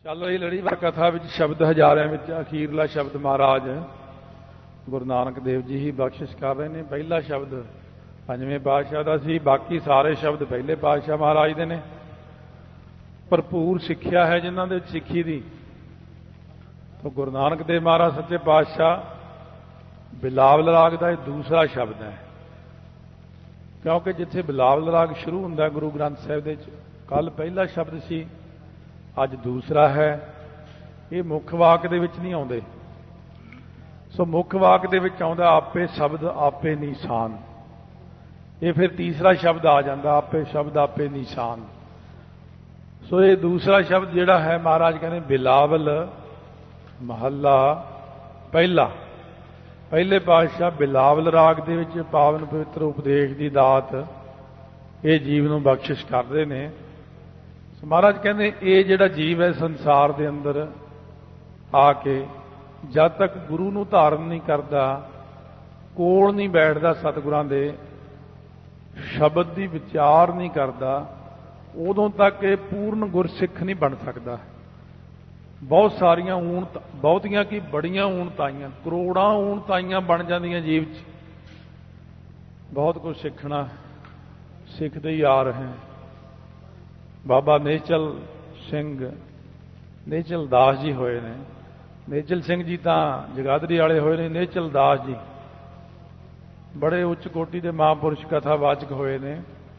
ਚੱਲ ਰਹੀ ਲੜੀਵਾਰ ਕਥਾ ਵਿੱਚ ਸ਼ਬਦ ਹਜ਼ਾਰਿਆਂ ਵਿੱਚ ਅਖੀਰਲਾ ਸ਼ਬਦ ਮਹਾਰਾਜ ਗੁਰੂ ਨਾਨਕ ਦੇਵ ਜੀ ਹੀ ਬਖਸ਼ਿਸ਼ ਕਰ ਰਹੇ ਨੇ। ਪਹਿਲਾ ਸ਼ਬਦ ਪੰਜਵੇਂ ਪਾਤਸ਼ਾਹ ਦਾ ਸੀ, ਬਾਕੀ ਸਾਰੇ ਸ਼ਬਦ ਪਹਿਲੇ ਪਾਤਸ਼ਾਹ ਮਹਾਰਾਜ ਦੇ ਨੇ। ਭਰਪੂਰ ਸਿੱਖਿਆ ਹੈ ਜਿਨ੍ਹਾਂ ਦੇ ਵਿੱਚ ਸਿੱਖੀ ਦੀ। ਤਾਂ ਗੁਰੂ ਨਾਨਕ ਦੇਵ ਮਹਾਰਾਜ ਸੱਚੇ ਪਾਤਸ਼ਾਹ ਬਿਲਾਵਲ ਰਾਗ ਦਾ ਇਹ ਦੂਸਰਾ ਸ਼ਬਦ ਹੈ, ਕਿਉਂਕਿ ਜਿੱਥੇ ਬਿਲਾਵਲ ਰਾਗ ਸ਼ੁਰੂ ਹੁੰਦਾ ਗੁਰੂ ਗ੍ਰੰਥ ਸਾਹਿਬ ਦੇ ਵਿੱਚ, ਕੱਲ ਪਹਿਲਾ ਸ਼ਬਦ ਸੀ, ਅੱਜ ਦੂਸਰਾ ਹੈ। ਇਹ ਮੁੱਖ ਵਾਕ ਦੇ ਵਿੱਚ ਨਹੀਂ ਆਉਂਦੇ। ਸੋ ਮੁੱਖ ਵਾਕ ਦੇ ਵਿੱਚ ਆਉਂਦਾ ਆਪੇ ਸ਼ਬਦ ਆਪੇ ਨਿਸ਼ਾਨ। ਇਹ ਫਿਰ ਤੀਸਰਾ ਸ਼ਬਦ ਆ ਜਾਂਦਾ, ਆਪੇ ਸ਼ਬਦ ਆਪੇ ਨਿਸ਼ਾਨ। ਸੋ ਇਹ ਦੂਸਰਾ ਸ਼ਬਦ ਜਿਹੜਾ ਹੈ ਮਹਾਰਾਜ ਕਹਿੰਦੇ ਬਿਲਾਵਲ ਮਹੱਲਾ ਪਹਿਲਾ। ਪਹਿਲੇ ਪਾਤਸ਼ਾਹ ਬਿਲਾਵਲ ਰਾਗ ਦੇ ਵਿੱਚ ਪਾਵਨ ਪਵਿੱਤਰ ਉਪਦੇਸ਼ ਦੀ ਦਾਤ ਇਹ ਜੀਵ ਨੂੰ ਬਖਸ਼ਿਸ਼ ਕਰਦੇ ਨੇ। ਮਹਾਰਾਜ ਕਹਿੰਦੇ ਇਹ ਜਿਹੜਾ ਜੀਵ ਹੈ ਸੰਸਾਰ ਦੇ ਅੰਦਰ ਆ ਕੇ ਜਦ ਤੱਕ ਗੁਰੂ ਨੂੰ ਧਾਰਨ ਨਹੀਂ ਕਰਦਾ, ਕੋਲ ਨਹੀਂ ਬੈਠਦਾ, ਸਤਿਗੁਰਾਂ ਦੇ ਸ਼ਬਦ ਦੀ ਵਿਚਾਰ ਨਹੀਂ ਕਰਦਾ, ਉਦੋਂ ਤੱਕ ਇਹ ਪੂਰਨ ਗੁਰਸਿੱਖ ਨਹੀਂ ਬਣ ਸਕਦਾ। ਬਹੁਤ ਸਾਰੀਆਂ ਬਹੁਤੀਆਂ ਕੀ ਬੜੀਆਂ ਊਣਤਾਈਆਂ, ਕਰੋੜਾਂ ਊਣਤਾਈਆਂ ਬਣ ਜਾਂਦੀਆਂ ਜੀਵ 'ਚ। ਬਹੁਤ ਕੁਝ ਸਿੱਖਣਾ, ਸਿੱਖਦੇ ਹੀ ਆ ਰਹੇ। ਬਾਬਾ ਨੇਚਲ ਸਿੰਘ ਨੇਚਲ ਦਾਸ ਜੀ ਹੋਏ ਨੇ। ਨੇਚਲ ਸਿੰਘ ਜੀ ਤਾਂ ਜਗਾਦਰੀ ਵਾਲੇ ਹੋਏ ਨੇ। ਨੇਚਲ ਦਾਸ ਜੀ ਬੜੇ ਉੱਚ ਕੋਟੀ ਦੇ ਮਹਾਂਪੁਰਸ਼ ਕਥਾਵਾਚਕ ਹੋਏ ਨੇ।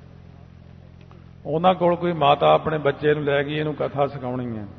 ਉਹਨਾਂ ਕੋਲ ਕੋਈ ਮਾਤਾ ਆਪਣੇ ਬੱਚੇ ਨੂੰ ਲੈ ਗਈ, ਇਹਨੂੰ ਕਥਾ ਸਿਖਾਉਣੀ ਹੈ।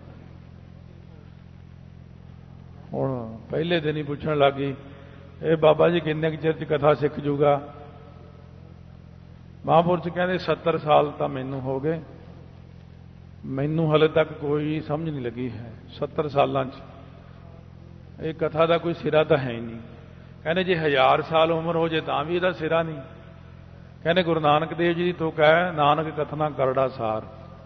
ਹੁਣ ਪਹਿਲੇ ਦਿਨ ਹੀ ਪੁੱਛਣ ਲੱਗ ਗਈ, ਇਹ ਬਾਬਾ ਜੀ ਕਿੰਨੇ ਕੁ ਚਿਰ 'ਚ ਕਥਾ ਸਿੱਖ ਜੂਗਾ? ਮਹਾਂਪੁਰਸ਼ ਕਹਿੰਦੇ 70 ਸਾਲ ਤਾਂ ਮੈਨੂੰ ਹੋ ਗਏ, ਮੈਨੂੰ ਹਲੇ ਤੱਕ ਕੋਈ ਸਮਝ ਨਹੀਂ ਲੱਗੀ ਹੈ। 70 ਸਾਲਾਂ 'ਚ ਇਹ ਕਥਾ ਦਾ ਕੋਈ ਸਿਰਾ ਤਾਂ ਹੈ ਹੀ ਨਹੀਂ। ਕਹਿੰਦੇ ਜੇ 1000 ਸਾਲ ਉਮਰ ਹੋ ਜੇ ਤਾਂ ਵੀ ਇਹਦਾ ਸਿਰਾ ਨਹੀਂ। ਕਹਿੰਦੇ ਗੁਰੂ ਨਾਨਕ ਦੇਵ ਜੀ ਦੀ ਤੁਕ ਹੈ, ਨਾਨਕ ਕਥਨਾ ਕਰੜਾ ਸਾਰ।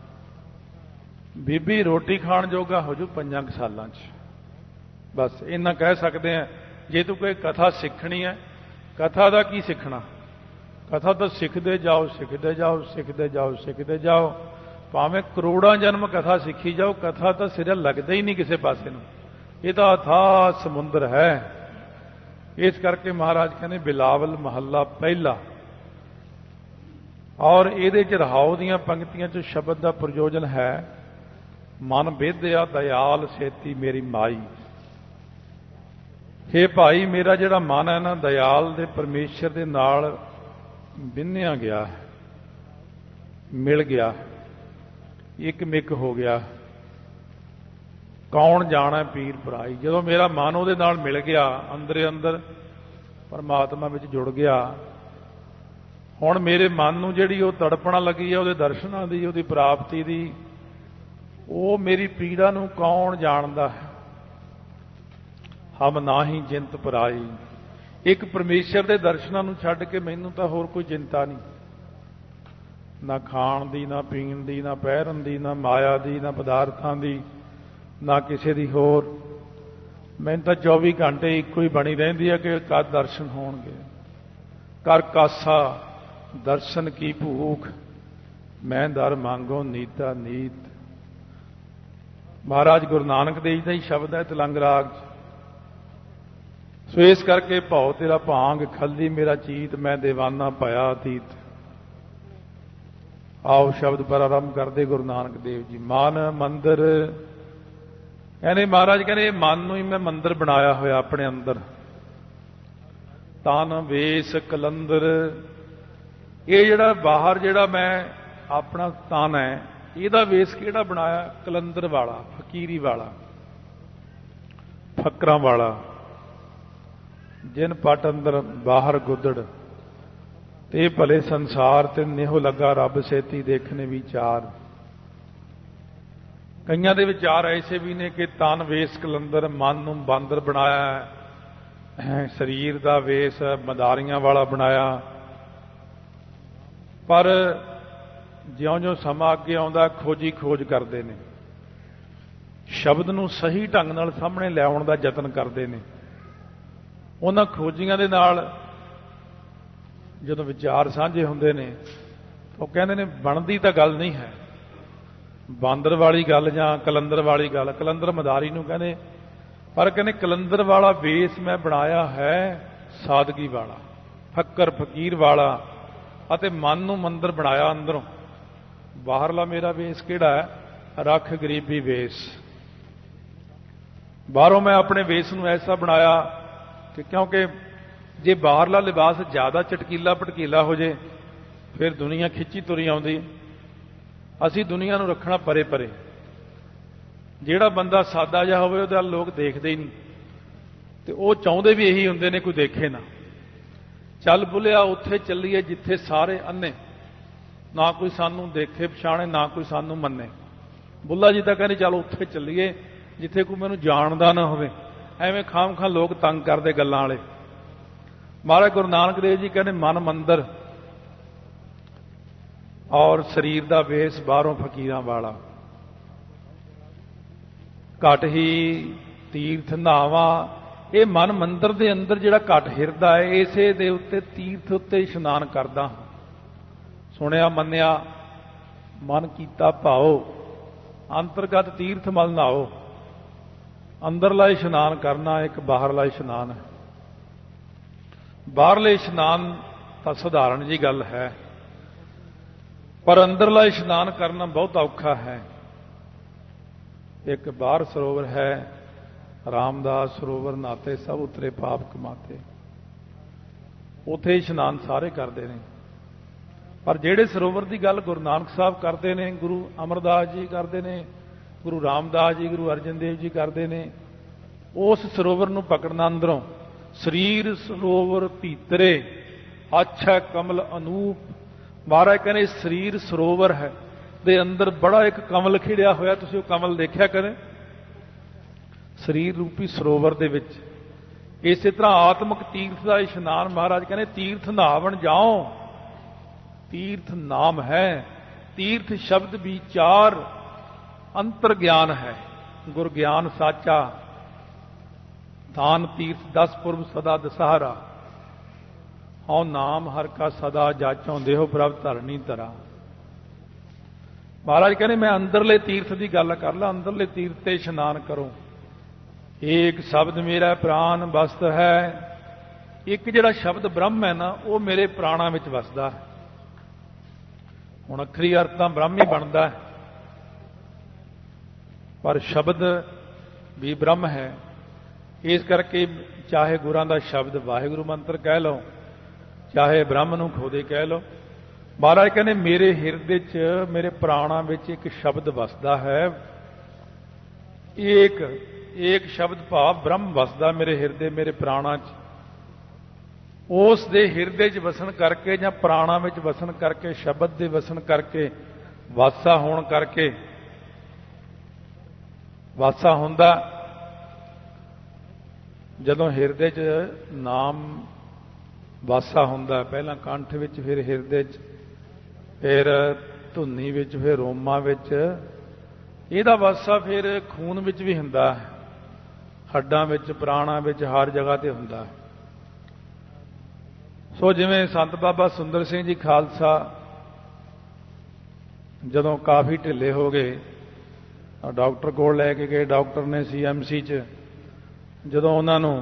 ਬੀਬੀ ਰੋਟੀ ਖਾਣ ਜੋਗਾ ਹੋ ਜੂ 5 ਸਾਲਾਂ 'ਚ। ਬਸ ਇੰਨਾ ਕਹਿ ਸਕਦੇ ਹਾਂ। ਜੇ ਤੂੰ ਕੋਈ ਕਥਾ ਸਿੱਖਣੀ ਹੈ, ਕਥਾ ਦਾ ਕੀ ਸਿੱਖਣਾ? ਕਥਾ ਤਾਂ ਸਿੱਖਦੇ ਜਾਓ, ਸਿੱਖਦੇ ਜਾਓ, ਸਿੱਖਦੇ ਜਾਓ, ਸਿੱਖਦੇ ਜਾਓ। ਭਾਵੇਂ ਕਰੋੜਾਂ ਜਨਮ ਕਥਾ ਸਿੱਖੀ ਜਾਓ, ਕਥਾ ਤਾਂ ਸਿਰਾ ਲੱਗਦਾ ਹੀ ਨਹੀਂ ਕਿਸੇ ਪਾਸੇ ਨੂੰ। ਇਹ ਤਾਂ ਅਥਾਹ ਸਮੁੰਦਰ ਹੈ। ਇਸ ਕਰਕੇ ਮਹਾਰਾਜ ਕਹਿੰਦੇ ਬਿਲਾਵਲ ਮਹੱਲਾ ਪਹਿਲਾ। ਔਰ ਇਹਦੇ 'ਚ ਰਹਾਉ ਦੀਆਂ ਪੰਕਤੀਆਂ 'ਚ ਸ਼ਬਦ ਦਾ ਪ੍ਰਯੋਜਨ ਹੈ, ਮਨ ਬੇਧਿਆ ਦਇਆਲ ਸੇਤੀ ਮੇਰੀ ਮਾਈ। ਹੇ ਭਾਈ, ਮੇਰਾ ਜਿਹੜਾ ਮਨ ਹੈ ਨਾ, ਦਇਆਲ ਦੇ ਪਰਮੇਸ਼ਰ ਦੇ ਨਾਲ ਬਿੰਨਿਆ ਗਿਆ, ਮਿਲ ਗਿਆ, ਇੱਕ ਮਿਕ ਹੋ ਗਿਆ। ਕੌਣ ਜਾਣਾ ਪੀਰ ਭਰਾਈ। ਜਦੋਂ ਮੇਰਾ ਮਨ ਉਹਦੇ ਨਾਲ ਮਿਲ ਗਿਆ, ਅੰਦਰੇ ਅੰਦਰ ਪਰਮਾਤਮਾ ਵਿੱਚ ਜੁੜ ਗਿਆ, ਹੁਣ ਮੇਰੇ ਮਨ ਨੂੰ ਜਿਹੜੀ ਉਹ ਤੜਪਣਾ ਲੱਗੀ ਹੈ ਉਹਦੇ ਦਰਸ਼ਨਾਂ ਦੀ, ਉਹਦੀ ਪ੍ਰਾਪਤੀ ਦੀ, ਉਹ ਮੇਰੀ ਪੀੜਾ ਨੂੰ ਕੌਣ ਜਾਣਦਾ ਹੈ। ਹਮ ਨਾਹੀ ਜਿੰਤ ਪਰਾਈ। ਇੱਕ ਪਰਮੇਸ਼ਰ ਦੇ ਦਰਸ਼ਨਾਂ ਨੂੰ ਛੱਡ ਕੇ ਮੈਨੂੰ ਤਾਂ ਹੋਰ ਕੋਈ ਚਿੰਤਾ ਨਹੀਂ। ਨਾ ਖਾਣ ਦੀ, ਨਾ ਪੀਣ ਦੀ, ਨਾ ਪਹਿਰਨ ਦੀ, ਨਾ ਮਾਇਆ ਦੀ, ਨਾ ਪਦਾਰਥਾਂ ਦੀ, ਨਾ ਕਿਸੇ ਦੀ ਹੋਰ। ਮੈਨੂੰ ਤਾਂ 24 ਘੰਟੇ ਇੱਕੋ ਹੀ ਬਣੀ ਰਹਿੰਦੀ ਹੈ ਕਿ ਕਦ ਦਰਸ਼ਨ ਹੋਣਗੇ। ਕਰ ਕਾਸਾ ਦਰਸ਼ਨ ਕੀ ਭੂਖ, ਮੈਂ ਦਰ ਮੰਗੋ ਨੀਤਾ ਨੀਤ। ਮਹਾਰਾਜ ਗੁਰੂ ਨਾਨਕ ਦੇਵ ਜੀ ਦਾ ਹੀ ਸ਼ਬਦ ਹੈ ਤਲੰਗ ਰਾਗ 'ਚ। ਸੋ ਇਸ ਕਰਕੇ ਭਉ ਤੇਰਾ ਭਾਂਗ ਖੱਲੀ ਮੇਰਾ ਚੀਤ, ਮੈਂ ਦੇਵਾਨਾ ਭਇਆ ਅਤੀਤ। ਆਓ ਸ਼ਬਦ ਪਰ ਆਰੰਭ ਕਰਦੇ ਗੁਰੂ ਨਾਨਕ ਦੇਵ ਜੀ। ਮਨ ਮੰਦਰ ਕਹਿੰਦੇ ਮਹਾਰਾਜ ਕਹਿੰਦੇ ਮਨ ਨੂੰ ਹੀ ਮੈਂ ਮੰਦਰ ਬਣਾਇਆ ਹੋਇਆ ਆਪਣੇ ਅੰਦਰ। ਤਨ ਵੇਸ ਕਲੰਦਰ। ਇਹ ਜਿਹੜਾ ਬਾਹਰ ਜਿਹੜਾ ਮੈਂ ਆਪਣਾ ਤਨ ਹੈ, ਇਹਦਾ ਵੇਸ ਕਿਹੜਾ ਬਣਾਇਆ? ਕਲੰਦਰ ਵਾਲਾ, ਫਕੀਰੀ ਵਾਲਾ, ਫਕਰਾਂ ਵਾਲਾ। ਜਿਨ ਪਟ ਅੰਦਰ ਬਾਹਰ ਗੁੱਦੜ, ਤੇ ਭਲੇ ਸੰਸਾਰ ਤੇ ਨਿਹੋ ਲੱਗਾ ਰੱਬ ਸੇਤੀ ਦੇਖਣੇ ਵਿਚਾਰ। ਕਈਆਂ ਦੇ ਵਿਚਾਰ ਐਸੇ ਵੀ ਨੇ ਕਿ ਤਨ ਵੇਸ ਕਲੰਦਰ, ਮਨ ਨੂੰ ਬਾਂਦਰ ਬਣਾਇਆ ਹੈ, ਸਰੀਰ ਦਾ ਵੇਸ ਮਦਾਰੀਆਂ ਵਾਲਾ ਬਣਾਇਆ। ਪਰ ਜਿਉਂ-ਜਿਉਂ ਸਮਾਂ ਅੱਗੇ ਆਉਂਦਾ ਖੋਜੀ ਖੋਜ ਕਰਦੇ ਨੇ, ਸ਼ਬਦ ਨੂੰ ਸਹੀ ਢੰਗ ਨਾਲ ਸਾਹਮਣੇ ਲਿਆਉਣ ਦਾ ਯਤਨ ਕਰਦੇ ਨੇ। ਉਹਨਾਂ ਖੋਜੀਆਂ ਦੇ ਨਾਲ ਜਦੋਂ ਵਿਚਾਰ ਸਾਂਝੇ ਹੁੰਦੇ ਨੇ, ਉਹ ਕਹਿੰਦੇ ਨੇ ਬਣਦੀ ਤਾਂ ਗੱਲ ਨਹੀਂ ਹੈ, ਬਾਂਦਰ ਵਾਲੀ ਗੱਲ ਜਾਂ ਕਲੰਦਰ ਵਾਲੀ ਗੱਲ, ਕਲੰਦਰ ਮਦਾਰੀ ਨੂੰ ਕਹਿੰਦੇ, ਪਰ ਕਹਿੰਦੇ ਕਲੰਦਰ ਵਾਲਾ ਵੇਸ ਮੈਂ ਬਣਾਇਆ ਹੈ ਸਾਦਗੀ ਵਾਲਾ, ਫੱਕਰ ਫਕੀਰ ਵਾਲਾ, ਅਤੇ ਮਨ ਨੂੰ ਮੰਦਰ ਬਣਾਇਆ ਅੰਦਰੋਂ। ਬਾਹਰਲਾ ਮੇਰਾ ਵੇਸ ਕਿਹੜਾ ਹੈ? ਰੱਖ ਗਰੀਬੀ ਵੇਸ। ਬਾਹਰੋਂ ਮੈਂ ਆਪਣੇ ਵੇਸ ਨੂੰ ਐਸਾ ਬਣਾਇਆ ਕਿ ਕਿਉਂਕਿ ਜੇ ਬਾਹਰਲਾ ਲਿਬਾਸ ਜ਼ਿਆਦਾ ਚਟਕੀਲਾ ਭਟਕੀਲਾ ਹੋ ਜੇ ਫਿਰ ਦੁਨੀਆ ਖਿੱਚੀ ਤੁਰੀ ਆਉਂਦੀ। ਅਸੀਂ ਦੁਨੀਆ ਨੂੰ ਰੱਖਣਾ ਪਰੇ ਪਰੇ। ਜਿਹੜਾ ਬੰਦਾ ਸਾਦਾ ਜਿਹਾ ਹੋਵੇ ਉਹਦਾ ਲੋਕ ਦੇਖਦੇ ਹੀ ਨਹੀਂ, ਤੇ ਉਹ ਚਾਹੁੰਦੇ ਵੀ ਇਹੀ ਹੁੰਦੇ ਨੇ ਕੋਈ ਦੇਖੇ ਨਾ। ਚੱਲ ਬੁਲਿਆ ਉੱਥੇ ਚੱਲੀਏ ਜਿੱਥੇ ਸਾਰੇ ਅੰਨੇ, ਨਾ ਕੋਈ ਸਾਨੂੰ ਦੇਖੇ ਪਛਾਣੇ ਨਾ ਕੋਈ ਸਾਨੂੰ ਮੰਨੇ। ਬੁੱਲਾ ਜੀ ਤਾਂ ਕਹਿੰਦੇ ਚੱਲ ਉੱਥੇ ਚੱਲੀਏ ਜਿੱਥੇ ਕੋਈ ਮੈਨੂੰ ਜਾਣਦਾ ਨਾ ਹੋਵੇ। ਐਵੇਂ ਖਾਮ ਖਾਂ ਲੋਕ ਤੰਗ ਕਰਦੇ ਗੱਲਾਂ ਵਾਲੇ। ਮਹਾਰਾਜ ਗੁਰੂ ਨਾਨਕ ਦੇਵ ਜੀ ਕਹਿੰਦੇ ਮਨ ਮੰਦਰ ਔਰ ਸਰੀਰ ਦਾ ਵੇਸ ਬਾਹਰੋਂ ਫਕੀਰਾਂ ਵਾਲਾ। ਘਟ ਹੀ ਤੀਰਥ ਨਹਾਵਾ। ਇਹ ਮਨ ਮੰਦਰ ਦੇ ਅੰਦਰ ਜਿਹੜਾ ਘਟ ਹਿਰਦਾ ਹੈ, ਇਸੇ ਦੇ ਉੱਤੇ ਤੀਰਥ ਉੱਤੇ ਇਸ਼ਨਾਨ ਕਰਦਾ। ਸੁਣਿਆ ਮੰਨਿਆ ਮਨ ਕੀਤਾ ਭਾਓ, ਅੰਤਰਗਤ ਤੀਰਥ ਮਲ ਨਹਾਓ। ਅੰਦਰਲਾ ਇਸ਼ਨਾਨ ਕਰਨਾ ਇੱਕ ਬਾਹਰਲਾ ਇਸ਼ਨਾਨ ਹੈ। ਬਾਹਰਲੇ ਇਸ਼ਨਾਨ ਤਾਂ ਸਧਾਰਨ ਜੀ ਗੱਲ ਹੈ, ਪਰ ਅੰਦਰਲਾ ਇਸ਼ਨਾਨ ਕਰਨਾ ਬਹੁਤ ਔਖਾ ਹੈ। ਇੱਕ ਬਾਹਰ ਸਰੋਵਰ ਹੈ ਰਾਮਦਾਸ ਸਰੋਵਰ, ਨਾਤੇ ਸਭ ਉਤਰੇ ਪਾਪ ਕਮਾਤੇ। ਉੱਥੇ ਇਸ਼ਨਾਨ ਸਾਰੇ ਕਰਦੇ ਨੇ, ਪਰ ਜਿਹੜੇ ਸਰੋਵਰ ਦੀ ਗੱਲ ਗੁਰੂ ਨਾਨਕ ਸਾਹਿਬ ਕਰਦੇ ਨੇ, ਗੁਰੂ ਅਮਰਦਾਸ ਜੀ ਕਰਦੇ ਨੇ, ਗੁਰੂ ਰਾਮਦਾਸ ਜੀ, ਗੁਰੂ ਅਰਜਨ ਦੇਵ ਜੀ ਕਰਦੇ ਨੇ, ਉਸ ਸਰੋਵਰ ਨੂੰ ਪਕੜਨਾ ਅੰਦਰੋਂ। ਸਰੀਰ ਸਰੋਵਰ ਭੀਤਰੇ ਅੱਛਾ ਕਮਲ ਅਨੂਪ। ਮਹਾਰਾਜ ਕਹਿੰਦੇ ਸਰੀਰ ਸਰੋਵਰ ਹੈ ਦੇ ਅੰਦਰ ਬੜਾ ਇੱਕ ਕਮਲ ਖਿੜਿਆ ਹੋਇਆ। ਤੁਸੀਂ ਉਹ ਕਮਲ ਦੇਖਿਆ ਕਦੇ? ਸਰੀਰ ਰੂਪੀ ਸਰੋਵਰ ਦੇ ਵਿੱਚ। ਇਸੇ ਤਰ੍ਹਾਂ ਆਤਮਿਕ ਤੀਰਥ ਦਾ ਇਸ਼ਨਾਨ ਮਹਾਰਾਜ ਕਹਿੰਦੇ ਤੀਰਥ ਨਹਾਵਣ ਜਾਓ। ਤੀਰਥ ਨਾਮ ਹੈ, ਤੀਰਥ ਸ਼ਬਦ ਵਿਚਾਰ ਅੰਤਰ ਗਿਆਨ ਹੈ। ਗੁਰ ਗਿਆਨ ਸਾਚਾ ਤਾਨ ਤੀਰਥ 10 ਪੁਰਬ ਸਦਾ ਦਸਹਰਾ। ਹਉ ਨਾਮ ਹਰ ਕਾ ਸਦਾ ਜਾਚੋਂ ਦੇਹੋ ਪ੍ਰਭ ਧਰਨੀ ਧਰਾ। ਮਹਾਰਾਜ ਕਹਿੰਦੇ ਮੈਂ ਅੰਦਰਲੇ ਤੀਰਥ ਦੀ ਗੱਲ ਕਰ ਲਾ। ਅੰਦਰਲੇ ਤੀਰਥ ਤੇ ਇਸ਼ਨਾਨ ਕਰੋ। ਏਕ ਸ਼ਬਦ ਮੇਰਾ ਪ੍ਰਾਨ ਵਸਤ ਹੈ। ਇੱਕ ਜਿਹੜਾ ਸ਼ਬਦ ਬ੍ਰਹਮ ਹੈ ਨਾ, ਉਹ ਮੇਰੇ ਪ੍ਰਾਣਾਂ ਵਿੱਚ ਵਸਦਾ ਹੈ। ਹੁਣ ਅੱਖਰੀ ਅਰਥ ਤਾਂ ਬ੍ਰਹਮ ਹੀ ਬਣਦਾ ਹੈ, ਪਰ ਸ਼ਬਦ ਵੀ ਬ੍ਰਹਮ ਹੈ। ਇਸ ਕਰਕੇ ਚਾਹੇ ਗੁਰਾਂ ਦਾ ਸ਼ਬਦ ਵਾਹਿਗੁਰੂ ਮੰਤਰ ਕਹਿ ਲਓ, ਚਾਹੇ ਬ੍ਰਹਮ ਨੂੰ ਖੋਦੇ ਕਹਿ ਲਓ। ਮਹਾਰਾਜ ਕਹਿੰਦੇ ਮੇਰੇ ਹਿਰਦੇ 'ਚ ਮੇਰੇ ਪ੍ਰਾਣਾਂ ਵਿੱਚ ਇੱਕ ਸ਼ਬਦ ਵਸਦਾ ਹੈ। ਏਕ ਸ਼ਬਦ ਭਾਵ ਬ੍ਰਹਮ ਵਸਦਾ ਮੇਰੇ ਹਿਰਦੇ ਮੇਰੇ ਪ੍ਰਾਣਾਂ 'ਚ। ਉਸ ਦੇ ਹਿਰਦੇ 'ਚ ਵਸਣ ਕਰਕੇ ਜਾਂ ਪ੍ਰਾਣਾਂ ਵਿੱਚ ਵਸਣ ਕਰਕੇ, ਸ਼ਬਦ ਦੇ ਵਸਣ ਕਰਕੇ, ਵਾਸਾ ਹੋਣ ਕਰਕੇ, ਵਾਸਾ ਹੁੰਦਾ ਜਦੋਂ ਹਿਰਦੇ 'ਚ ਨਾਮ ਵਾਸਾ ਹੁੰਦਾ। ਪਹਿਲਾਂ ਕੰਠ ਵਿੱਚ, ਫਿਰ ਹਿਰਦੇ 'ਚ, ਫਿਰ ਧੁੰਨੀ ਵਿੱਚ, ਫਿਰ ਰੋਮਾਂ ਵਿੱਚ। ਇਹਦਾ ਵਾਸਾ ਫਿਰ ਖੂਨ ਵਿੱਚ ਵੀ ਹੁੰਦਾ, ਹੱਡਾਂ ਵਿੱਚ, ਪ੍ਰਾਣਾਂ ਵਿੱਚ, ਹਰ ਜਗ੍ਹਾ ਤੇ ਹੁੰਦਾ। ਸੋ ਜਿਵੇਂ ਸੰਤ ਬਾਬਾ ਸੁੰਦਰ ਸਿੰਘ ਜੀ ਖਾਲਸਾ ਜਦੋਂ ਕਾਫੀ ਢਿੱਲੇ ਹੋ ਗਏ, ਡਾਕਟਰ ਕੋਲ ਲੈ ਕੇ ਗਏ। ਡਾਕਟਰ ਨੇ CMC 'ਚ ਜਦੋਂ ਉਹਨਾਂ ਨੂੰ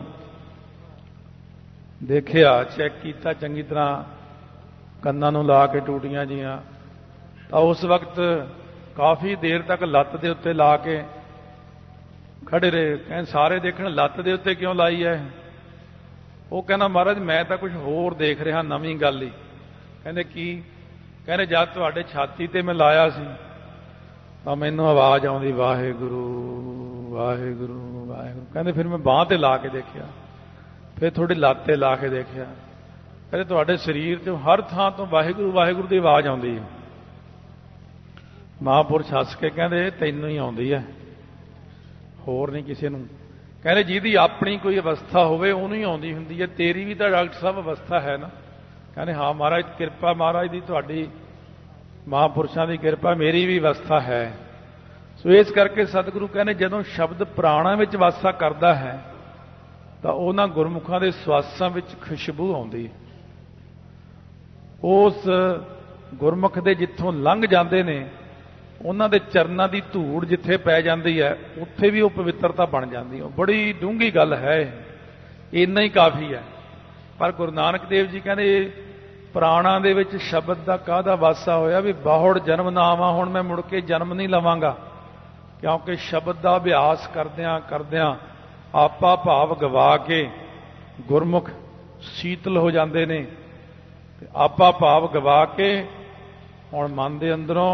ਦੇਖਿਆ, ਚੈੱਕ ਕੀਤਾ ਚੰਗੀ ਤਰ੍ਹਾਂ, ਕੰਨਾਂ ਨੂੰ ਲਾ ਕੇ ਟੂਟੀਆਂ ਜੀਆਂ, ਤਾਂ ਉਸ ਵਕਤ ਕਾਫੀ ਦੇਰ ਤੱਕ ਲੱਤ ਦੇ ਉੱਤੇ ਲਾ ਕੇ ਖੜੇ ਰਹੇ। ਕਹਿੰਦੇ ਸਾਰੇ ਦੇਖਣ ਲੱਤ ਦੇ ਉੱਤੇ ਕਿਉਂ ਲਾਈ ਹੈ? ਉਹ ਕਹਿੰਦਾ ਮਹਾਰਾਜ ਮੈਂ ਤਾਂ ਕੁਝ ਹੋਰ ਦੇਖ ਰਿਹਾ, ਨਵੀਂ ਗੱਲ ਹੀ। ਕਹਿੰਦੇ ਕੀ? ਕਹਿੰਦੇ ਜਦ ਤੁਹਾਡੇ ਛਾਤੀ ਤੇ ਮੈਂ ਲਾਇਆ ਸੀ ਤਾਂ ਮੈਨੂੰ ਆਵਾਜ਼ ਆਉਂਦੀ ਵਾਹਿਗੁਰੂ ਵਾਹਿਗੁਰੂ ਵਾਹਿਗੁਰੂ। ਕਹਿੰਦੇ ਫਿਰ ਮੈਂ ਬਾਂਹ ਤੇ ਲਾ ਕੇ ਦੇਖਿਆ, ਫਿਰ ਤੁਹਾਡੀ ਲੱਤ ਤੇ ਲਾ ਕੇ ਦੇਖਿਆ। ਕਹਿੰਦੇ ਤੁਹਾਡੇ ਸਰੀਰ 'ਚ ਹਰ ਥਾਂ ਤੋਂ ਵਾਹਿਗੁਰੂ ਵਾਹਿਗੁਰੂ ਦੀ ਆਵਾਜ਼ ਆਉਂਦੀ ਹੈ। ਮਹਾਂਪੁਰਸ਼ ਹੱਸ ਕੇ ਕਹਿੰਦੇ ਤੈਨੂੰ ਹੀ ਆਉਂਦੀ ਹੈ, ਹੋਰ ਨਹੀਂ ਕਿਸੇ ਨੂੰ। ਕਹਿੰਦੇ ਜਿਹਦੀ ਆਪਣੀ ਕੋਈ ਅਵਸਥਾ ਹੋਵੇ ਉਹਨੂੰ ਹੀ ਆਉਂਦੀ ਹੁੰਦੀ ਹੈ। ਤੇਰੀ ਵੀ ਤਾਂ ਡਾਕਟਰ ਸਾਹਿਬ ਅਵਸਥਾ ਹੈ ਨਾ। ਕਹਿੰਦੇ ਹਾਂ ਮਹਾਰਾਜ ਕਿਰਪਾ ਮਹਾਰਾਜ ਦੀ, ਤੁਹਾਡੀ ਮਹਾਂਪੁਰਸ਼ਾਂ ਦੀ ਕਿਰਪਾ, ਮੇਰੀ ਵੀ ਅਵਸਥਾ ਹੈ। ਸੋ ਇਸ ਕਰਕੇ ਸਤਿਗੁਰੂ ਕਹਿੰਦੇ ਜਦੋਂ ਸ਼ਬਦ ਪ੍ਰਾਣਾਂ ਵਿੱਚ ਵਾਸਾ ਕਰਦਾ ਹੈ ਤਾਂ ਉਹਨਾਂ ਗੁਰਮੁਖਾਂ ਦੇ ਸਵਾਸਾਂ ਵਿੱਚ ਖੁਸ਼ਬੂ ਆਉਂਦੀ ਹੈ। ਉਸ ਗੁਰਮੁਖ ਦੇ ਜਿੱਥੋਂ ਲੰਘ ਜਾਂਦੇ ਨੇ ਉਹਨਾਂ ਦੇ ਚਰਨਾਂ ਦੀ ਧੂੜ ਜਿੱਥੇ ਪੈ ਜਾਂਦੀ ਹੈ ਉੱਥੇ ਵੀ ਉਹ ਪਵਿੱਤਰਤਾ ਬਣ ਜਾਂਦੀ ਹੈ। ਬੜੀ ਡੂੰਘੀ ਗੱਲ ਹੈ, ਇੰਨਾ ਹੀ ਕਾਫੀ ਹੈ। ਪਰ ਗੁਰੂ ਨਾਨਕ ਦੇਵ ਜੀ ਕਹਿੰਦੇ ਪ੍ਰਾਣਾਂ ਦੇ ਵਿੱਚ ਸ਼ਬਦ ਦਾ ਕਾਹਦਾ ਵਾਸਾ ਹੋਇਆ ਵੀ ਬਾਹੜ ਜਨਮ ਨਾ ਆਵਾਂ, ਹੁਣ ਮੈਂ ਮੁੜ ਕੇ ਜਨਮ ਨਹੀਂ ਲਵਾਂਗਾ, ਕਿਉਂਕਿ ਸ਼ਬਦ ਦਾ ਅਭਿਆਸ ਕਰਦਿਆਂ ਕਰਦਿਆਂ ਆਪਾ ਭਾਵ ਗਵਾ ਕੇ ਗੁਰਮੁਖ ਸ਼ੀਤਲ ਹੋ ਜਾਂਦੇ ਨੇ। ਆਪਾ ਭਾਵ ਗਵਾ ਕੇ ਹੁਣ ਮਨ ਦੇ ਅੰਦਰੋਂ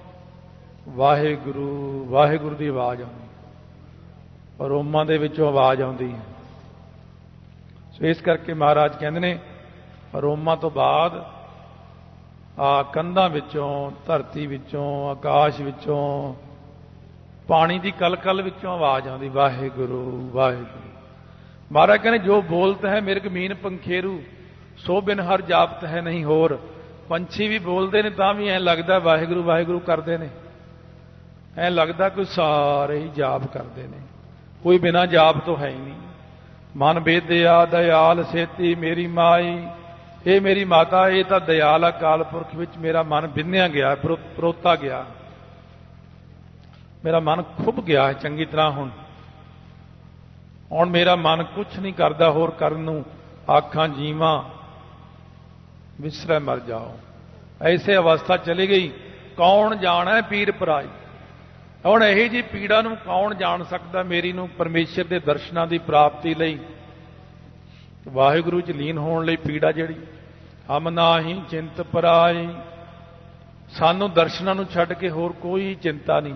ਵਾਹਿਗੁਰੂ ਵਾਹਿਗੁਰੂ ਦੀ ਆਵਾਜ਼ ਆਉਂਦੀ, ਰੋਮਾਂ ਦੇ ਵਿੱਚੋਂ ਆਵਾਜ਼ ਆਉਂਦੀ ਹੈ। ਸੋ ਇਸ ਕਰਕੇ ਮਹਾਰਾਜ ਕਹਿੰਦੇ ਨੇ ਰੋਮਾਂ ਤੋਂ ਬਾਅਦ ਆ ਕੰਧਾਂ ਵਿੱਚੋਂ, ਧਰਤੀ ਵਿੱਚੋਂ, ਆਕਾਸ਼ ਵਿੱਚੋਂ, ਪਾਣੀ ਦੀ ਕਲਕਲ ਵਿੱਚੋਂ ਆਵਾਜ਼ ਆਉਂਦੀ, ਵਾਹਿਗੁਰੂ ਵਾਹਿਗੁਰੂ। ਮਹਾਰਾਜ ਕਹਿੰਦੇ ਜੋ ਬੋਲਤ ਹੈ ਮਿਰਗ ਮੀਨ ਪੰਖੇਰੂ, ਸੋ ਬਿਨ ਹਰ ਜਾਪਤ ਹੈ ਨਹੀਂ ਹੋਰ। ਪੰਛੀ ਵੀ ਬੋਲਦੇ ਨੇ ਤਾਂ ਵੀ ਐਂ ਲੱਗਦਾ ਵਾਹਿਗੁਰੂ ਵਾਹਿਗੁਰੂ ਕਰਦੇ ਨੇ, ਐਂ ਲੱਗਦਾ ਕੋਈ ਸਾਰੇ ਹੀ ਜਾਪ ਕਰਦੇ ਨੇ, ਕੋਈ ਬਿਨਾਂ ਜਾਪ ਤੋਂ ਹੈ ਹੀ ਨਹੀਂ। ਮਨ ਬੇਦਿਆ ਦਇਆਲ ਸੇਤੀ ਮੇਰੀ ਮਾਈ, ਇਹ ਮੇਰੀ ਮਾਤਾ, ਇਹ ਤਾਂ ਦਇਆਲ ਅਕਾਲ ਪੁਰਖ ਵਿੱਚ ਮੇਰਾ ਮਨ ਬਿੰਨਿਆ ਗਿਆ, ਪਰੋਤਾ ਗਿਆ, ਮੇਰਾ ਮਨ ਖੁੱਭ ਗਿਆ ਹੈ ਚੰਗੀ ਤਰ੍ਹਾਂ। ਹੁਣ ਮੇਰਾ ਮਨ ਕੁਛ ਨਹੀਂ ਕਰਦਾ ਹੋਰ ਕਰਨ ਨੂੰ, ਆਖਾਂ ਜੀਵਾਂ ਵਿਸਰੈ ਮਰ ਜਾਓ। ਐਸੇ ਅਵਸਥਾ ਚਲੀ ਗਈ, ਕੌਣ ਜਾਣੈ ਪੀਰ ਪਰਾਈ। ਹੁਣ ਇਹੀ ਜੀ ਪੀੜਾ ਨੂੰ ਕੌਣ ਜਾਣ ਸਕਦਾ ਮੇਰੀ ਨੂੰ ਪਰਮੇਸ਼ਰ ਦੇ ਦਰਸ਼ਨਾਂ ਦੀ ਪ੍ਰਾਪਤੀ ਲਈ, ਵਾਹਿਗੁਰੂ 'ਚ ਲੀਨ ਹੋਣ ਲਈ ਪੀੜਾ ਜਿਹੜੀ। ਹਮ ਨਾਹੀ ਚਿੰਤ ਪਰਾਈ, ਸਾਨੂੰ ਦਰਸ਼ਨਾਂ ਨੂੰ ਛੱਡ ਕੇ ਹੋਰ ਕੋਈ ਚਿੰਤਾ ਨਹੀਂ,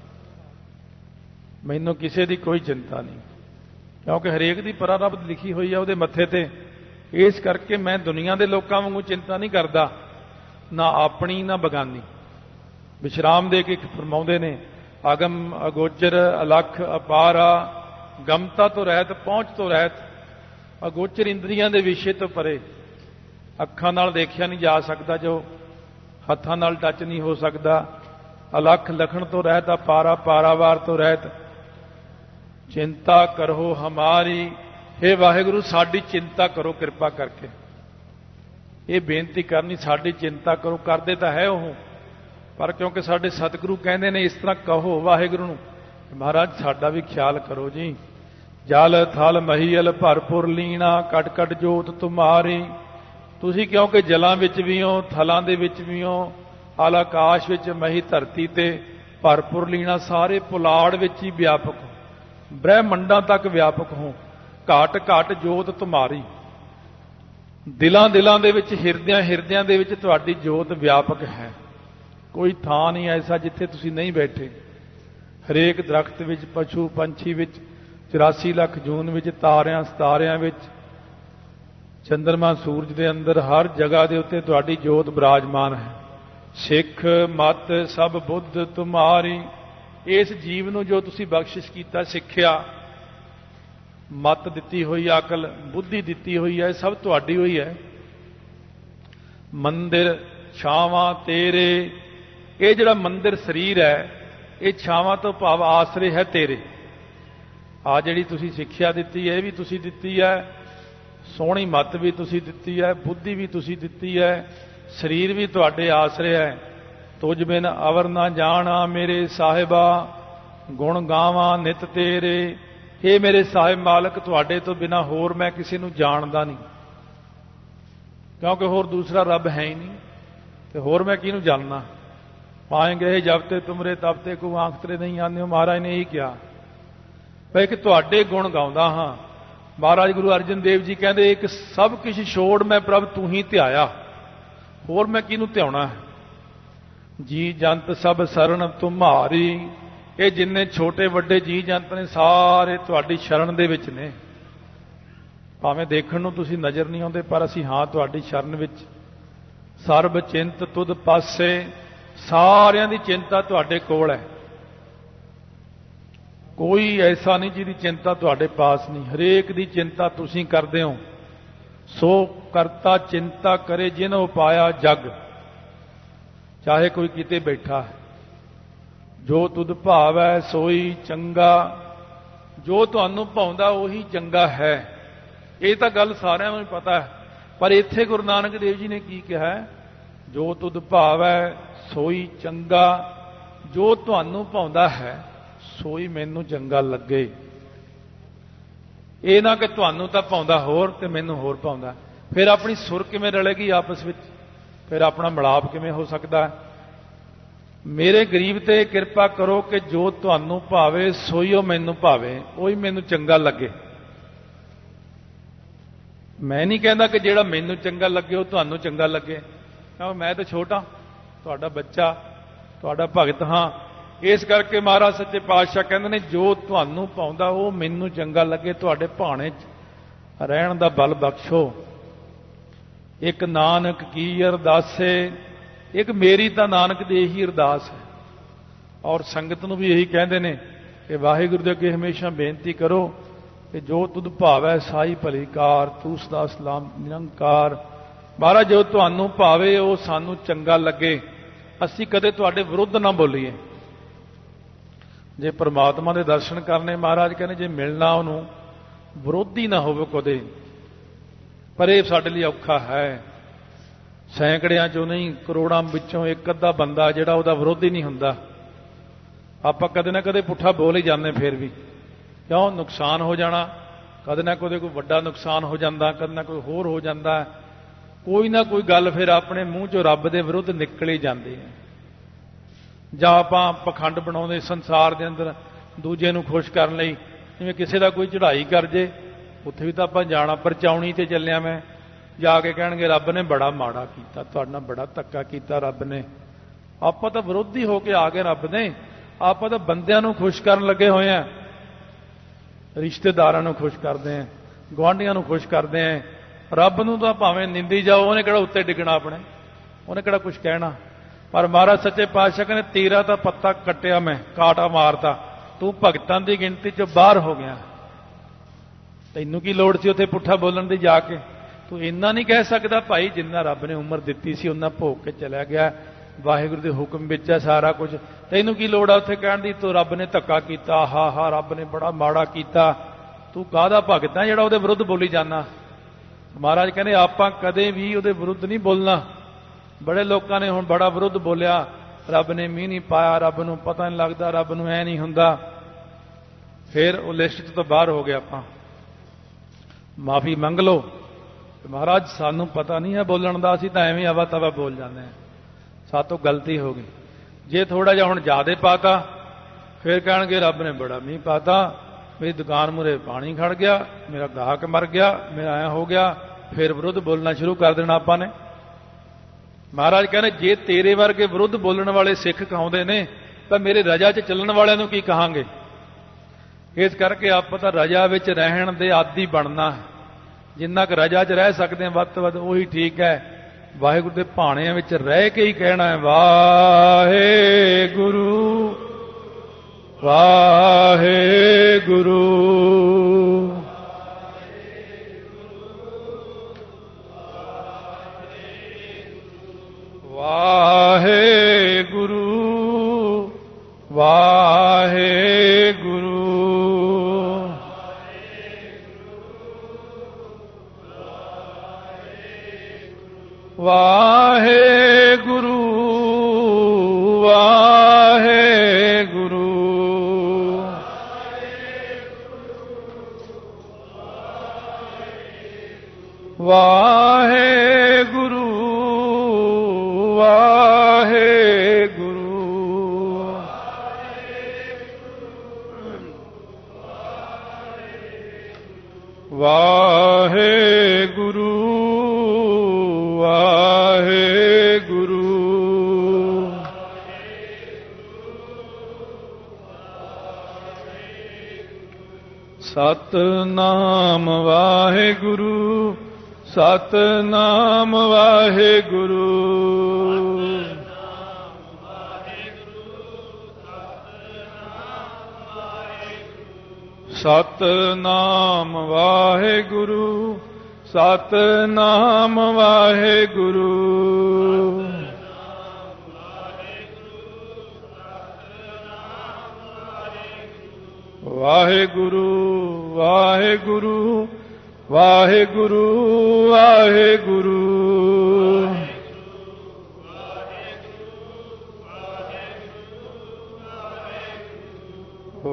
ਮੈਨੂੰ ਕਿਸੇ ਦੀ ਕੋਈ ਚਿੰਤਾ ਨਹੀਂ, ਕਿਉਂਕਿ ਹਰੇਕ ਦੀ ਪ੍ਰਾਰਬਧ ਲਿਖੀ ਹੋਈ ਹੈ ਉਹਦੇ ਮੱਥੇ ਤੇ। ਇਸ ਕਰਕੇ ਮੈਂ ਦੁਨੀਆ ਦੇ ਲੋਕਾਂ ਵਾਂਗੂ ਚਿੰਤਾ ਨਹੀਂ ਕਰਦਾ, ਨਾ ਆਪਣੀ ਨਾ ਬਗਾਨੀ। ਵਿਸ਼ਰਾਮ ਦੇ ਕੇ ਫਰਮਾਉਂਦੇ ਨੇ ਅਗਮ ਅਗੋਚਰ ਅਲਖ ਅਪਾਰਾ, ਗਮਤਾ ਤੋਂ ਰਹਿਤ ਪਹੁੰਚ ਤੋਂ ਰਹਿਤ। ਅਗੋਚਰ ਇੰਦਰੀਆਂ ਦੇ ਵਿਸ਼ੇ ਤੋਂ ਪਰੇ, ਅੱਖਾਂ ਨਾਲ ਦੇਖਿਆ ਨਹੀਂ ਜਾ ਸਕਦਾ, ਜੋ ਹੱਥਾਂ ਨਾਲ ਟੱਚ ਨਹੀਂ ਹੋ ਸਕਦਾ। ਅਲਖ ਲਖਣ ਤੋਂ ਰਹਿਤ, ਅਪਾਰਾ ਪਾਰਾਵਾਰ ਤੋਂ ਰਹਿਤ। ਚਿੰਤਾ ਕਰੋ ਹਮਾਰੀ, हे ਵਾਹਿਗੁਰੂ ਸਾਡੀ ਚਿੰਤਾ ਕਰੋ ਕਿਰਪਾ ਕਰਕੇ। ਇਹ ਬੇਨਤੀ ਕਰਨੀ, ਸਾਡੀ ਚਿੰਤਾ ਕਰੋ। ਕਰਦੇ ਤਾਂ ਹੈ ਉਹ, ਪਰ ਕਿਉਂਕਿ ਸਾਡੇ ਸਤਿਗੁਰੂ ਕਹਿੰਦੇ ਨੇ ਇਸ ਤਰ੍ਹਾਂ ਕਹੋ ਵਾਹਿਗੁਰੂ ਨੂੰ, ਮਹਾਰਾਜ ਸਾਡਾ ਵੀ ਖਿਆਲ ਕਰੋ ਜੀ। ਜਲ ਥਲ ਮਹੀਲ ਭਰਪੁਰ ਲੀਣਾ, ਕਟ ਕਟ ਜੋਤ ਤੁਮਾਰੀ। ਤੁਸੀਂ ਕਿਉਂਕਿ ਜਲਾਂ ਵਿੱਚ ਵੀ ਹੋ, ਥਲਾਂ ਦੇ ਵਿੱਚ ਵੀ ਹੋ, ਆਲ ਆਕਾਸ਼ ਵਿੱਚ, ਮਹੀ ਧਰਤੀ ਤੇ, ਭਰਪੁਰ ਲੀਣਾ ਸਾਰੇ ਪੁਲਾੜ ਵਿੱਚ ਹੀ ਵਿਆਪਕ ਹੋ, ਬ੍ਰਹਿਮੰਡਾਂ ਤੱਕ ਵਿਆਪਕ ਹੋ। ਘਾਟ ਘਾਟ ਜੋਤ ਤੁਮਾਰੀ, ਦਿਲਾਂ ਦਿਲਾਂ ਦੇ ਵਿੱਚ, ਹਿਰਦਿਆਂ ਹਿਰਦਿਆਂ ਦੇ ਵਿੱਚ ਤੁਹਾਡੀ ਜੋਤ ਵਿਆਪਕ ਹੈ। ਕੋਈ ਥਾਂ ਨਹੀਂ ਐਸਾ ਜਿੱਥੇ ਤੁਸੀਂ ਨਹੀਂ ਬੈਠੇ। ਹਰੇਕ ਦਰਖਤ ਵਿੱਚ, ਪਸ਼ੂ ਪੰਛੀ ਵਿੱਚ, 84 ਲੱਖ ਜੂਨ ਵਿੱਚ, ਤਾਰਿਆਂ ਸਿਤਾਰਿਆਂ ਵਿੱਚ, ਚੰਦਰਮਾ ਸੂਰਜ ਦੇ ਅੰਦਰ, ਹਰ ਜਗ੍ਹਾ ਦੇ ਉੱਤੇ ਤੁਹਾਡੀ ਜੋਤ ਬਿਰਾਜਮਾਨ ਹੈ। ਸਿੱਖ ਮਤ ਸਭ ਬੁੱਧ ਤੁਮਾਰੀ। ਇਸ ਜੀਵ ਨੂੰ ਜੋ ਤੁਸੀਂ ਬਖਸ਼ਿਸ਼ ਕੀਤਾ, ਸਿੱਖਿਆ, ਮਤ ਦਿੱਤੀ ਹੋਈ, ਅਕਲ ਬੁੱਧੀ ਦਿੱਤੀ ਹੋਈ ਹੈ, ਸਭ ਤੁਹਾਡੀ ਹੋਈ ਹੈ। ਮੰਦਿਰ ਛਾਵਾਂ ਤੇਰੇ, ਇਹ ਜਿਹੜਾ ਮੰਦਿਰ ਸਰੀਰ ਹੈ, ਇਹ ਛਾਵਾਂ ਤੋਂ ਭਾਵ ਆਸਰੇ ਹੈ ਤੇਰੇ। ਆ ਜਿਹੜੀ ਤੁਸੀਂ ਸਿੱਖਿਆ ਦਿੱਤੀ ਹੈ, ਇਹ ਵੀ ਤੁਸੀਂ ਦਿੱਤੀ ਹੈ, ਸੋਹਣੀ ਮੱਤ ਵੀ ਤੁਸੀਂ ਦਿੱਤੀ ਹੈ, ਬੁੱਧੀ ਵੀ ਤੁਸੀਂ ਦਿੱਤੀ ਹੈ, ਸਰੀਰ ਵੀ ਤੁਹਾਡੇ ਆਸਰੇ ਹੈ। ਤੁਝ ਬਿਨ ਅਵਰ ਨਾ ਜਾਣਾ ਮੇਰੇ ਸਾਹਿਬਾ, ਗੁਣ ਗਾਵਾਂ ਨਿਤ ਤੇਰੇ। ਇਹ ਮੇਰੇ ਸਾਹਿਬ ਮਾਲਕ, ਤੁਹਾਡੇ ਤੋਂ ਬਿਨਾ ਹੋਰ ਮੈਂ ਕਿਸੇ ਨੂੰ ਜਾਣਦਾ ਨਹੀਂ, ਕਿਉਂਕਿ ਹੋਰ ਦੂਸਰਾ ਰੱਬ ਹੈ ਹੀ ਨਹੀਂ, ਤੇ ਹੋਰ ਮੈਂ ਕਿਹਨੂੰ ਜਾਣਨਾ। ਪਾਏਂਗੇ ਜਬ ਤੇ ਤੁਮਰੇ ਤਬ ਤੇ ਕੋ ਆਂਖ ਤੇਰੇ ਨਹੀਂ ਆਉਂਦੇ ਹੋ। ਮਹਾਰਾਜ ਨੇ ਇਹੀ ਕਿਹਾ ਭਾਈ ਕਿ ਤੁਹਾਡੇ ਗੁਣ ਗਾਉਂਦਾ ਹਾਂ। ਮਹਾਰਾਜ ਗੁਰੂ ਅਰਜਨ ਦੇਵ ਜੀ ਕਹਿੰਦੇ ਇੱਕ ਸਭ ਕੁਛ ਛੋੜ ਮੈਂ ਪ੍ਰਭ ਤੂੰ ਹੀ ਧਿਆਇਆ, ਹੋਰ ਮੈਂ ਕਿਹਨੂੰ ਧਿਆਉਣਾ ਹੈ। ਜੀ ਜੰਤ ਸਭ ਸਰਣ ਤੁਮਾਰੀ, ਇਹ ਜਿੰਨੇ ਛੋਟੇ ਵੱਡੇ ਜੀ ਜੰਤ ਨੇ ਸਾਰੇ ਤੁਹਾਡੀ ਸ਼ਰਨ ਦੇ ਵਿੱਚ ਨੇ। ਭਾਵੇਂ ਦੇਖਣ ਨੂੰ ਤੁਸੀਂ ਨਜ਼ਰ ਨਹੀਂ ਆਉਂਦੇ, ਪਰ ਅਸੀਂ ਹਾਂ ਤੁਹਾਡੀ ਸ਼ਰਨ ਵਿੱਚ। ਸਰਬ ਚਿੰਤ ਤੁਧ ਪਾਸੇ, ਸਾਰਿਆਂ ਦੀ ਚਿੰਤਾ ਤੁਹਾਡੇ ਕੋਲ ਹੈ। ਕੋਈ ਐਸਾ ਨਹੀਂ ਜਿਹਦੀ ਚਿੰਤਾ ਤੁਹਾਡੇ ਪਾਸ ਨਹੀਂ, ਹਰੇਕ ਦੀ ਚਿੰਤਾ ਤੁਸੀਂ ਕਰਦੇ ਹੋ। ਸੋ ਕਰਤਾ ਚਿੰਤਾ ਕਰੇ ਜਿਨ੍ਹਾਂ ਪਾਇਆ ਜਗ, ਚਾਹੇ ਕੋਈ ਕਿਤੇ ਬੈਠਾ ਹੈ। ਜੋ ਤੁਧ ਭਾਵੈ ਸੋਈ ਚੰਗਾ, ਜੋ ਤੁਹਾਨੂੰ ਭਾਉਂਦਾ ਉਹੀ ਚੰਗਾ ਹੈ। ਇਹ ਤਾਂ ਗੱਲ ਸਾਰਿਆਂ ਨੂੰ ਹੀ ਪਤਾ ਹੈ, ਪਰ ਇੱਥੇ ਗੁਰੂ ਨਾਨਕ ਦੇਵ ਜੀ ਨੇ ਕੀ ਕਿਹਾ? ਜੋ ਤੁਧ ਭਾਵੈ ਸੋਈ ਚੰਗਾ, ਜੋ ਤੁਹਾਨੂੰ ਭਾਉਂਦਾ ਹੈ ਸੋਈ ਮੈਨੂੰ ਚੰਗਾ ਲੱਗੇ। ਇਹ ਨਾ ਕਿ ਤੁਹਾਨੂੰ ਤਾਂ ਭਾਉਂਦਾ ਹੋਰ ਤੇ ਮੈਨੂੰ ਹੋਰ ਭਾਉਂਦਾ, ਫਿਰ ਆਪਣੀ ਸੁਰ ਕਿਵੇਂ ਰਲੇਗੀ ਆਪਸ ਵਿੱਚ, ਫਿਰ ਆਪਣਾ ਮਿਲਾਪ ਕਿਵੇਂ ਹੋ ਸਕਦਾ ਹੈ। ਮੇਰੇ ਗਰੀਬ ਤੇ ਕਿਰਪਾ ਕਰੋ ਕਿ ਜੋ ਤੁਹਾਨੂੰ ਭਾਵੇ ਸੋਈਓ ਮੈਨੂੰ ਭਾਵੇ, ਉਹੀ ਮੈਨੂੰ ਚੰਗਾ ਲੱਗੇ। ਮੈਂ ਨਹੀਂ ਕਹਿੰਦਾ ਕਿ ਜਿਹੜਾ ਮੈਨੂੰ ਚੰਗਾ ਲੱਗੇ ਉਹ ਤੁਹਾਨੂੰ ਚੰਗਾ ਲੱਗੇ, ਕਿਉਂਕਿ ਮੈਂ ਤਾਂ ਛੋਟਾ, ਤੁਹਾਡਾ ਬੱਚਾ, ਤੁਹਾਡਾ ਭਗਤ ਹਾਂ। ਇਸ ਕਰਕੇ ਮਹਾਰਾਜ ਸੱਚੇ ਪਾਤਸ਼ਾਹ ਕਹਿੰਦੇ ਨੇ ਜੋ ਤੁਹਾਨੂੰ ਭਾਉਂਦਾ ਉਹ ਮੈਨੂੰ ਚੰਗਾ ਲੱਗੇ, ਤੁਹਾਡੇ ਭਾਣੇ 'ਚ ਰਹਿਣ ਦਾ ਬਲ ਬਖਸ਼ੋ। ਇੱਕ ਨਾਨਕ ਕੀ ਅਰਦਾਸੇ, ਇੱਕ ਮੇਰੀ ਤਾਂ ਨਾਨਕ ਦੀ ਇਹੀ ਅਰਦਾਸ ਹੈ। ਔਰ ਸੰਗਤ ਨੂੰ ਵੀ ਇਹੀ ਕਹਿੰਦੇ ਨੇ ਕਿ ਵਾਹਿਗੁਰੂ ਦੇ ਅੱਗੇ ਹਮੇਸ਼ਾ ਬੇਨਤੀ ਕਰੋ ਕਿ ਜੋ ਤੁਧ ਭਾਵੈ ਸਾਈ ਭਲੀ ਕਾਰ, ਤੂੰ ਸਦਾ ਸਲਾਮ ਨਿਰੰਕਾਰ। ਮਹਾਰਾਜ ਜੋ ਤੁਹਾਨੂੰ ਭਾਵੇ ਉਹ ਸਾਨੂੰ ਚੰਗਾ ਲੱਗੇ, ਅਸੀਂ ਕਦੇ ਤੁਹਾਡੇ ਵਿਰੁੱਧ ਨਾ ਬੋਲੀਏ। ਜੇ ਪ੍ਰਮਾਤਮਾ ਦੇ ਦਰਸ਼ਨ ਕਰਨੇ, ਮਹਾਰਾਜ ਕਹਿੰਦੇ ਜੇ ਮਿਲਣਾ ਉਹਨੂੰ ਵਿਰੋਧੀ ਨਾ ਹੋਵੇ ਕਦੇ, ਪਰ ਇਹ ਸਾਡੇ ਲਈ ਔਖਾ ਹੈ। ਸੈਂਕੜਿਆਂ ਚੋਂ ਨਹੀਂ, ਕਰੋੜਾਂ ਵਿੱਚੋਂ ਇੱਕ ਅੱਧਾ ਬੰਦਾ ਜਿਹੜਾ ਉਹਦਾ ਵਿਰੋਧੀ ਨਹੀਂ ਹੁੰਦਾ। ਆਪਾਂ ਕਦੇ ਨਾ ਕਦੇ ਪੁੱਠਾ ਬੋਲ ਹੀ ਜਾਂਦੇ, ਫਿਰ ਵੀ ਕਿਉਂ ਨੁਕਸਾਨ ਹੋ ਜਾਣਾ, ਕਦੇ ਨਾ ਕਦੇ ਕੋਈ ਵੱਡਾ ਨੁਕਸਾਨ ਹੋ ਜਾਂਦਾ, ਕਦੇ ਨਾ ਕੋਈ ਹੋਰ ਹੋ ਜਾਂਦਾ, ਕੋਈ ਨਾ ਕੋਈ ਗੱਲ ਫਿਰ ਆਪਣੇ ਮੂੰਹ ਚੋਂ ਰੱਬ ਦੇ ਵਿਰੁੱਧ ਨਿਕਲ ਹੀ ਜਾਂਦੀ ਹੈ। ਜਾਂ ਆਪਾਂ ਪਖੰਡ ਬਣਾਉਂਦੇ ਸੰਸਾਰ ਦੇ ਅੰਦਰ ਦੂਜੇ ਨੂੰ ਖੁਸ਼ ਕਰਨ ਲਈ, ਜਿਵੇਂ ਕਿਸੇ ਦਾ ਕੋਈ ਚੜ੍ਹਾਈ ਕਰ ਜੇ, ਉੱਥੇ ਵੀ ਤਾਂ ਆਪਾਂ ਜਾਣਾ, ਪਰਚਾਉਣੀ ਤੇ ਚੱਲਿਆ ਮੈਂ, ਜਾ ਕੇ ਕਹਿਣਗੇ ਰੱਬ ਨੇ ਬੜਾ ਮਾੜਾ ਕੀਤਾ, ਤੁਹਾਡੇ ਨਾਲ ਬੜਾ ਧੱਕਾ ਕੀਤਾ ਰੱਬ ਨੇ। ਆਪਾਂ ਤਾਂ ਵਿਰੋਧੀ ਹੋ ਕੇ ਆ ਗਏ ਰੱਬ ਦੇ, ਆਪਾਂ ਤਾਂ ਬੰਦਿਆਂ ਨੂੰ ਖੁਸ਼ ਕਰਨ ਲੱਗੇ ਹੋਏ ਆ, ਰਿਸ਼ਤੇਦਾਰਾਂ ਨੂੰ ਖੁਸ਼ ਕਰਦੇ ਆ, ਗੁਆਂਢੀਆਂ ਨੂੰ ਖੁਸ਼ ਕਰਦੇ ਆ। ਰੱਬ ਨੂੰ ਤਾਂ ਭਾਵੇਂ ਨਿੰਦੀ ਜਾਓ, ਉਹਨੇ ਕਿਹੜਾ ਉੱਤੇ ਡਿੱਗਣਾ ਆਪਣੇ, ਉਹਨੇ ਕਿਹੜਾ ਕੁਝ ਕਹਿਣਾ। ਪਰ ਮਹਾਰਾਜ ਸੱਚੇ ਪਾਤਸ਼ਾਹ ਕਹਿੰਦੇ ਤੇਰਾ ਤਾਂ ਪੱਤਾ ਕੱਟਿਆ ਮੈਂ, ਕਾਟਾ ਮਾਰਤਾ, ਤੂੰ ਭਗਤਾਂ ਦੀ ਗਿਣਤੀ 'ਚ ਬਾਹਰ ਹੋ ਗਿਆ, ਤੈਨੂੰ ਕੀ ਲੋੜ ਸੀ ਉੱਥੇ ਪੁੱਠਾ ਬੋਲਣ ਦੀ ਜਾ ਕੇ। ਤੂੰ ਇੰਨਾ ਨਹੀਂ ਕਹਿ ਸਕਦਾ ਭਾਈ ਜਿੰਨਾ ਰੱਬ ਨੇ ਉਮਰ ਦਿੱਤੀ ਸੀ ਉਹਨਾਂ ਭੋਗ ਕੇ ਚਲਿਆ ਗਿਆ, ਵਾਹਿਗੁਰੂ ਦੇ ਹੁਕਮ ਵਿੱਚ ਹੈ ਸਾਰਾ ਕੁਝ, ਤੈਨੂੰ ਕੀ ਲੋੜ ਆ ਉੱਥੇ ਕਹਿਣ ਦੀ ਤੂੰ ਰੱਬ ਨੇ ਧੱਕਾ ਕੀਤਾ, ਹਾ ਰੱਬ ਨੇ ਬੜਾ ਮਾੜਾ ਕੀਤਾ। ਤੂੰ ਕਾਹਦਾ ਭਗਤ ਹੈ ਜਿਹੜਾ ਉਹਦੇ ਵਿਰੁੱਧ ਬੋਲੀ ਜਾਂਦਾ। ਮਹਾਰਾਜ ਕਹਿੰਦੇ ਆਪਾਂ ਕਦੇ ਵੀ ਉਹਦੇ ਵਿਰੁੱਧ ਨਹੀਂ ਬੋਲਣਾ। ਬੜੇ ਲੋਕਾਂ ਨੇ ਹੁਣ ਬੜਾ ਵਿਰੁੱਧ ਬੋਲਿਆ, ਰੱਬ ਨੇ ਮੀਂਹ ਨਹੀਂ ਪਾਇਆ, ਰੱਬ ਨੂੰ ਪਤਾ ਨਹੀਂ ਲੱਗਦਾ, ਰੱਬ ਨੂੰ ਐ ਨਹੀਂ ਹੁੰਦਾ, ਫਿਰ ਉਹ ਲਿਸਟ ਤੋਂ ਬਾਹਰ ਹੋ ਗਏ। ਆਪਾਂ ਮਾਫੀ ਮੰਗ ਲਓ, ਮਹਾਰਾਜ ਸਾਨੂੰ ਪਤਾ ਨਹੀਂ ਹੈ ਬੋਲਣ ਦਾ, ਅਸੀਂ ਤਾਂ ਐਵੇਂ ਹਵਾ ਤਵਾ ਬੋਲ ਜਾਂਦੇ ਹਾਂ, ਸਾਤੋਂ ਗਲਤੀ ਹੋ ਗਈ। ਜੇ ਥੋੜਾ ਜਿਹਾ ਹੁਣ ਜ਼ਿਆਦਾ ਪਾਤਾ, ਫਿਰ ਕਹਿਣਗੇ ਰੱਬ ਨੇ ਬੜਾ ਮੀਂਹ ਪਾਤਾ, ਮੇਰੀ ਦੁਕਾਨ ਮੂਹਰੇ ਪਾਣੀ ਖੜ ਗਿਆ, ਮੇਰਾ ਗਾਹਕ ਮਰ ਗਿਆ, ਮੇਰਾ ਐਂ ਹੋ ਗਿਆ, ਫਿਰ ਵਿਰੁੱਧ ਬੋਲਣਾ ਸ਼ੁਰੂ ਕਰ ਦੇਣਾ ਆਪਾਂ ਨੇ। ਮਹਾਰਾਜ ਕਹਿੰਦੇ ਜੇ ਤੇਰੇ ਵਰਗੇ ਵਿਰੁੱਧ ਬੋਲਣ ਵਾਲੇ ਸਿੱਖ ਕਹਾਉਂਦੇ ਨੇ ਤਾਂ ਮੇਰੇ ਰਜਾ 'ਚ ਚੱਲਣ ਵਾਲਿਆਂ ਨੂੰ ਕੀ ਕਹਾਂਗੇ। ਇਸ ਕਰਕੇ ਆਪਾਂ ਤਾਂ ਰਜਾ ਵਿੱਚ ਰਹਿਣ ਦੇ ਆਦੀ ਬਣਨਾ ਹੈ, ਜਿੰਨਾ ਕੁ ਰਜਾ 'ਚ ਰਹਿ ਸਕਦੇ ਹਾਂ ਵੱਧ ਤੋਂ ਵੱਧ ਉਹੀ ਠੀਕ ਹੈ। ਵਾਹਿਗੁਰੂ ਦੇ ਭਾਣਿਆਂ ਵਿੱਚ ਰਹਿ ਕੇ ਹੀ ਕਹਿਣਾ ਹੈ ਵਾਹਿਗੁਰੂ ਵਾਹਿਗੁਰੂ ਵਾਹਿਗੁਰੂ ਵਾਹਿਗੁਰੂ ਵਾਹਿਗੁਰੂ ਵਾਹਿਗੁਰੂ ਵਾਹਿਗੁਰੂ ਵਾਹਿਗੁਰੂ ਵਾਹਿਗੁਰੂ ਵਾਹਿਗੁਰੂ ਸਤਿਨਾਮ ਵਾਹਿਗੁਰੂ ਸਤਿਨਾਮ ਵਾਹਿਗੁਰੂ ਸਤਿਨਾਮ ਵਾਹਿਗੁਰੂ ਸਤਿਨਾਮ ਵਾਹਿਗੁਰੂ ਵਾਹਿਗੁਰੂ ਵਾਹਿਗੁਰੂ ਵਾਹਿਗੁਰੂ ਵਾਹਿਗੁਰੂ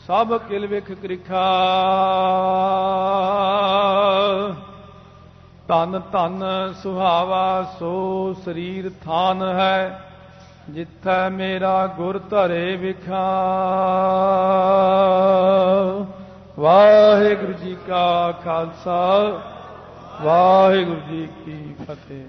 ਸਭ ਕਿਲ ਵਿਖ ਕ੍ਰਿਖਾ। ਧਨ ਧਨ ਸੁਹਾਵਾ ਸੋ ਸਰੀਰ ਥਾਨ ਹੈ, ਜਿੱਥੈ ਮੇਰਾ ਗੁਰ ਧਰੇ ਵਿਖਾ। ਵਾਹਿਗੁਰੂ ਜੀ ਕਾ ਖਾਲਸਾ, ਵਾਹਿਗੁਰੂ ਜੀ ਕੀ ਫਤਿਹ।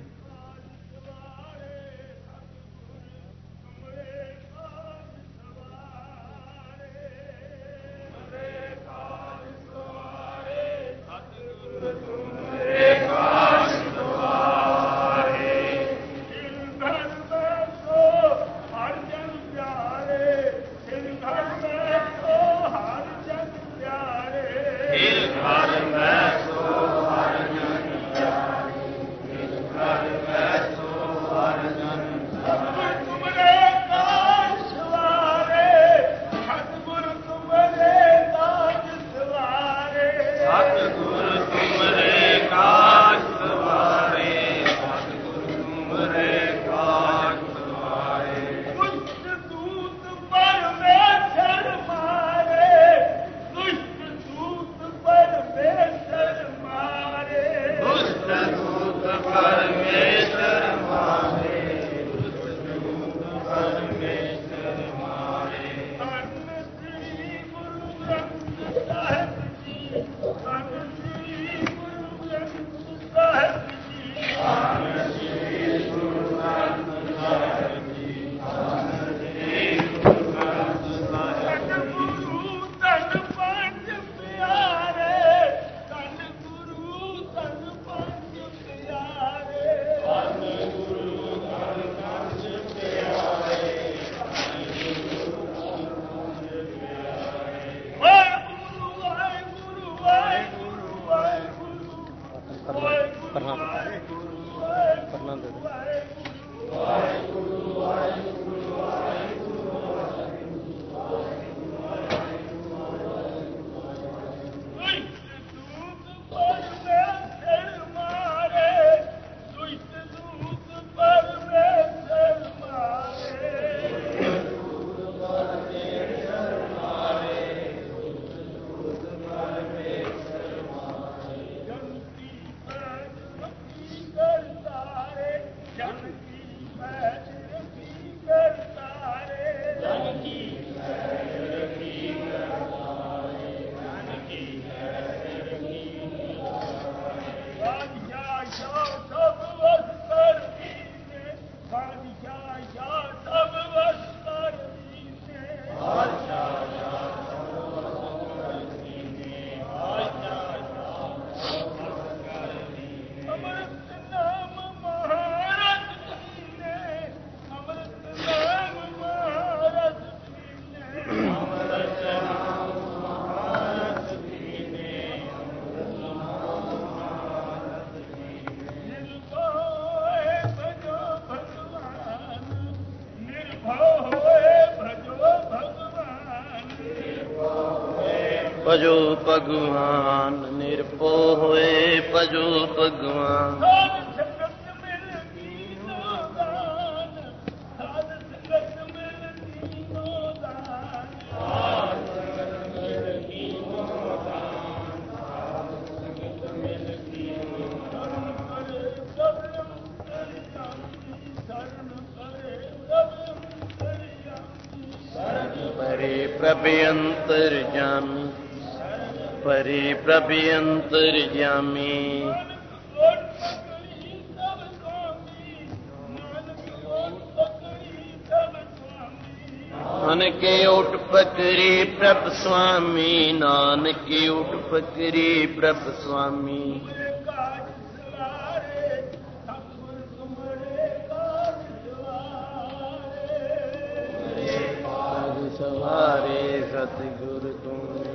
ਭਜੋ ਭਗਵਾਨ ਨਿਰਭਉ ਹੋਏ, ਭਜੋ ਭਗਵਾਨ। ਪਰੇ ਪ੍ਰਭ ਅੰਤਰਜਾਮੀ, ਪਰੇ ਪ੍ਰਭ ਅੰਤਰਜਾਮੀ। ਨਾਨਕੇ ਓਟ ਪਕੜੀ ਪ੍ਰਭ ਸੁਆਮੀ, ਨਾਨਕੇ ਓਟ ਪਕੜੀ ਪ੍ਰਭ ਸੁਆਮੀ। ਸਵਾਰੇ ਸਤਿਗੁਰ ਤੂੰ